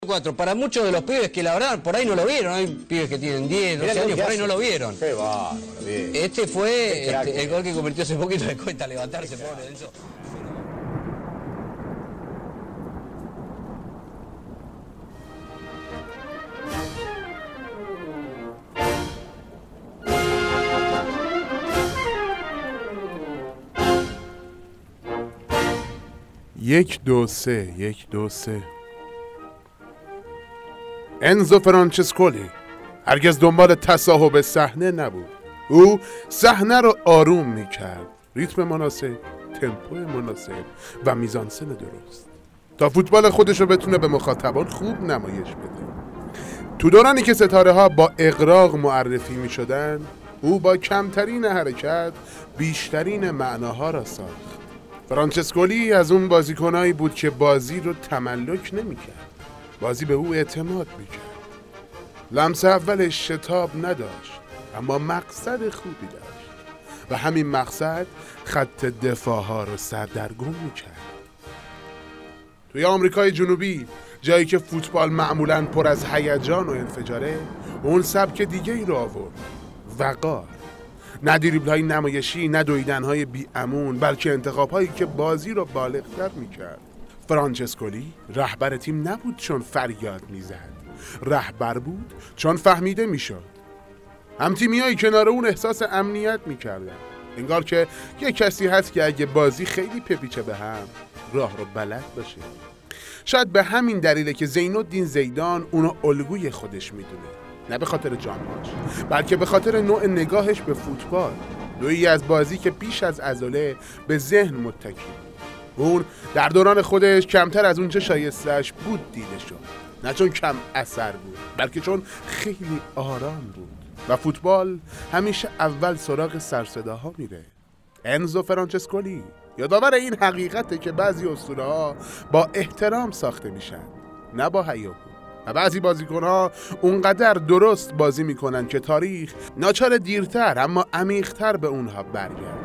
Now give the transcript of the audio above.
4. Para muchos de los pibes que la verdad por ahí no lo vieron, hay pibes que tienen 10, 12 años, por ahí no lo vieron. Qué bárbaro, bien. Este fue crack, el gol que convirtió hace poquito, de cuenta levantarse, pobre Enzo. یک دو سه انزو فرانچسکولی هرگز دنبال تصاحب صحنه نبود. او صحنه رو آروم میکرد، ریتم مناسب، تمپو مناسب و میزانسن درست تا فوتبال خودش رو بتونه به مخاطبان خوب نمایش بده. تو دورانی که ستاره ها با اغراق معرفی میشدن، او با کمترین حرکت بیشترین معناها را ساخت. فرانچسکولی از اون بازیکنایی بود که بازی رو تملک نمی‌کرد. بازی به او اعتماد می‌کرد. لمس اولش شتاب نداشت، اما مقصد خوبی داشت و همین مقصد خط دفاع‌ها رو سردرگم می‌کرد. توی آمریکای جنوبی، جایی که فوتبال معمولاً پر از هیجان و انفجاره، اون سبک دیگه‌ای رو آورد: وقار. نه دریبل‌های نمایشی، نه دویدن‌های بی‌امون، بلکه انتخاب‌هایی که بازی رو بالغ‌تر می‌کرد. فرانچسکولی رهبر تیم نبود چون فریاد می‌زد، رهبر بود چون فهمیده می‌شد. هم‌تیمی‌های کنار اون احساس امنیت می‌کردن، انگار که یه کسی هست که اگه بازی خیلی بپیچه به هم، راه رو بلد باشه. شاید به همین دلیله که زین‌الدین زیدان اونو الگوی خودش می‌دونه، نه به خاطر جام‌هاش، بلکه به خاطر نوع نگاهش به فوتبال، نوعی از بازی که بیش از عضله به ذهن متکی. اون در دوران خودش کمتر از اونچه شایسته‌اش بود دیده شد، نه چون کم اثر بود، بلکه چون خیلی آرام بود و فوتبال همیشه اول سراغ سرصداها میره. انزو فرانچسکولی یادآور این حقیقته که بعضی اسطوره‌ها با احترام ساخته میشن، نه با هیاهو، و بعضی بازیکن‌ها اونقدر درست بازی میکنن که تاریخ ناچار دیرتر اما عمیق‌تر به اونها برگرده.